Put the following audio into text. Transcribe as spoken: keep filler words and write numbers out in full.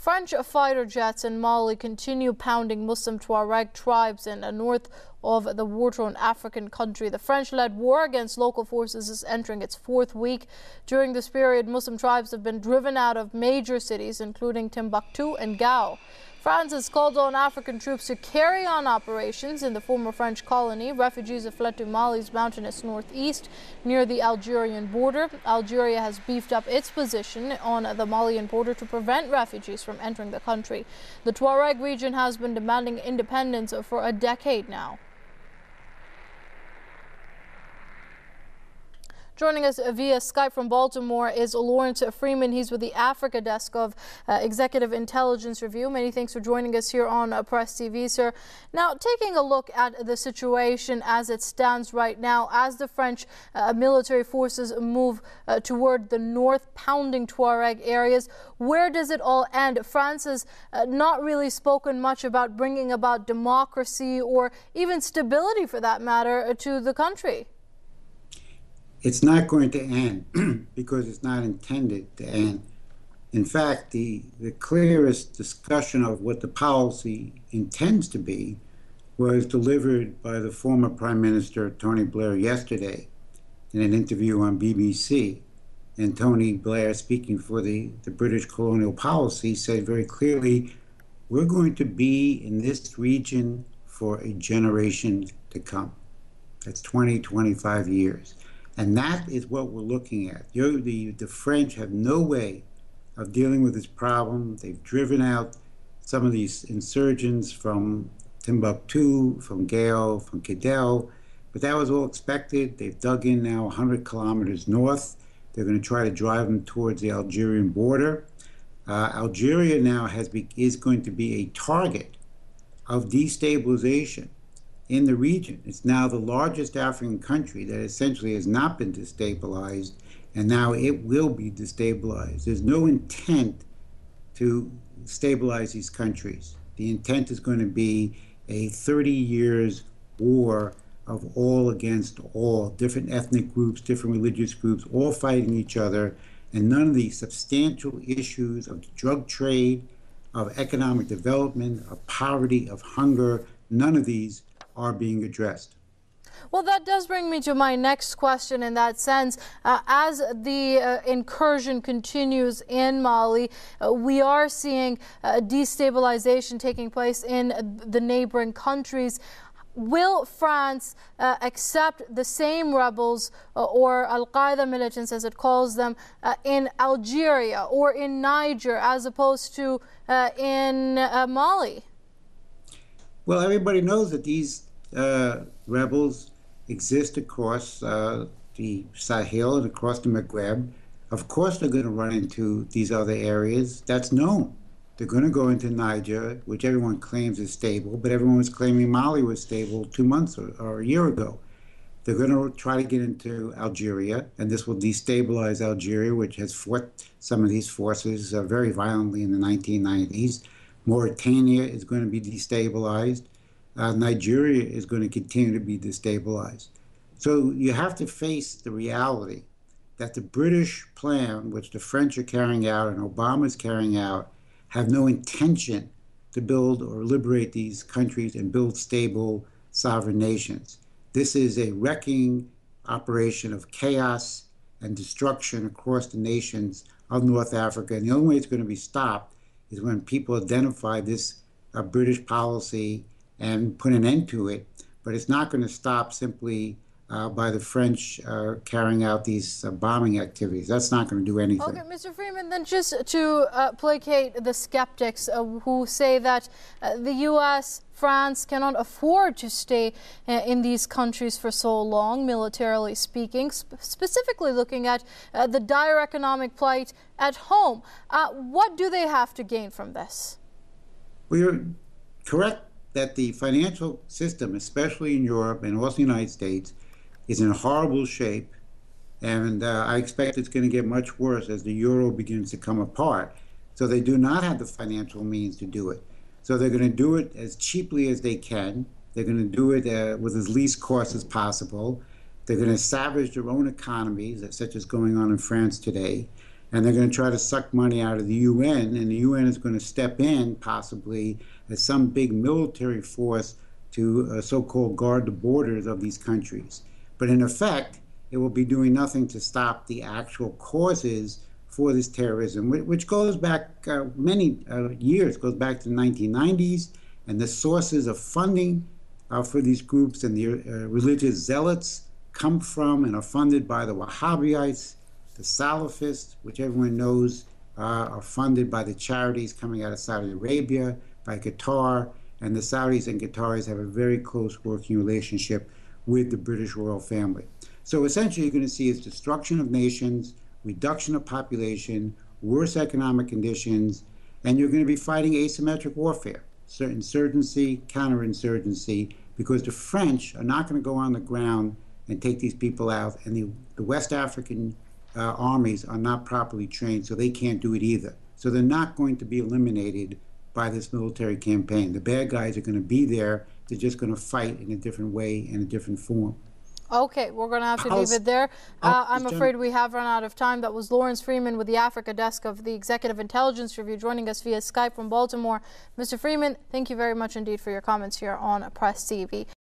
French fighter jets in Mali continue pounding Muslim Tuareg tribes in the north of the war-torn African country. The French-led war against local forces is entering its fourth week. During this period, Muslim tribes have been driven out of major cities, including Timbuktu and Gao. France has called on African troops to carry on operations in the former French colony. Refugees have fled to Mali's mountainous northeast near the Algerian border. Algeria has beefed up its position on the Malian border to prevent refugees from entering the country. The Tuareg region has been demanding independence for a decade now. Joining us via Skype from Baltimore is Lawrence Freeman. He's with the Africa desk of uh, Executive Intelligence Review. Many thanks for joining us here on uh, Press T V, sir. Now, taking a look at the situation as it stands right now, as the French uh, military forces move uh, toward the north, pounding Tuareg areas, where does it all end? France has uh, not really spoken much about bringing about democracy or even stability, for that matter, uh, to the country. It's not going to end because it's not intended to end. In fact, the, the clearest discussion of what the policy intends to be was delivered by the former Prime Minister, Tony Blair, yesterday in an interview on B B C. And Tony Blair, speaking for the, the British colonial policy, said very clearly, we're going to be in this region for a generation to come. That's twenty, twenty-five years. And that is what we're looking at. The, the, the French have no way of dealing with this problem. They've driven out some of these insurgents from Timbuktu, from Gao, from Kidal, but that was all expected. They've dug in now one hundred kilometers north. They're going to try to drive them towards the Algerian border. Uh, Algeria now has be, is going to be a target of destabilization in the region. It's now the largest African country that essentially has not been destabilized, and now it will be destabilized. There's no intent to stabilize these countries. The intent is going to be a thirty years war of all against all, different ethnic groups, different religious groups, all fighting each other, and none of the substantial issues of the drug trade, of economic development, of poverty, of hunger, none of these are being addressed. Well, that does bring me to my next question in that sense. Uh, as the uh, incursion continues in Mali, uh, we are seeing uh, destabilization taking place in the neighboring countries. Will France uh, accept the same rebels uh, or Al-Qaeda militants, as it calls them, uh, in Algeria or in Niger as opposed to uh, in uh, Mali? Well, everybody knows that these uh, rebels exist across uh, the Sahel and across the Maghreb. Of course they're going to run into these other areas. That's known. They're going to go into Niger, which everyone claims is stable, but everyone was claiming Mali was stable two months or, or a year ago. They're going to try to get into Algeria, and this will destabilize Algeria, which has fought some of these forces uh, very violently in the nineteen nineties. Mauritania is going to be destabilized. Uh, Nigeria is going to continue to be destabilized. So you have to face the reality that the British plan, which the French are carrying out and Obama is carrying out, have no intention to build or liberate these countries and build stable sovereign nations. This is a wrecking operation of chaos and destruction across the nations of North Africa. And the only way it's going to be stopped is when people identify this uh, British policy and put an end to it. But it's not going to stop simply uh, by the French uh, carrying out these uh, bombing activities. That's not going to do anything. Okay, Mister Freeman, then just to uh, placate the skeptics uh, who say that uh, the U S, France cannot afford to stay uh, in these countries for so long, militarily speaking, sp specifically looking at uh, the dire economic plight at home. Uh, what do they have to gain from this? Well, you're correct that the financial system, especially in Europe and also the United States, is in horrible shape, and uh, I expect it's going to get much worse as the euro begins to come apart. So they do not have the financial means to do it. So they're going to do it as cheaply as they can. They're going to do it uh, with as least cost as possible. They're going to savage their own economies, such as going on in France today. and they're going to try to suck money out of the U N, and the U N is going to step in possibly as some big military force to uh, so-called guard the borders of these countries. But in effect, it will be doing nothing to stop the actual causes for this terrorism, which goes back uh, many uh, years, goes back to the nineteen nineties, and the sources of funding uh, for these groups and the uh, religious zealots come from and are funded by the Wahhabites, the Salafists, which everyone knows uh, are funded by the charities coming out of Saudi Arabia, by Qatar, and the Saudis and Qataris have a very close working relationship with the British royal family. So essentially, you're going to see is destruction of nations, reduction of population, worse economic conditions, and you're going to be fighting asymmetric warfare, certain insurgency, counterinsurgency, because the French are not going to go on the ground and take these people out, and the, the West African uh, armies are not properly trained, so they can't do it either. So they're not going to be eliminated by this military campaign. The bad guys are going to be there. They're just going to fight in a different way, in a different form. Okay, we're going to have to I'll, leave it there. Uh, I'm I'll, afraid we have run out of time. That was Lawrence Freeman with the Africa desk of the Executive Intelligence Review, joining us via Skype from Baltimore. Mister Freeman, thank you very much indeed for your comments here on Press T V.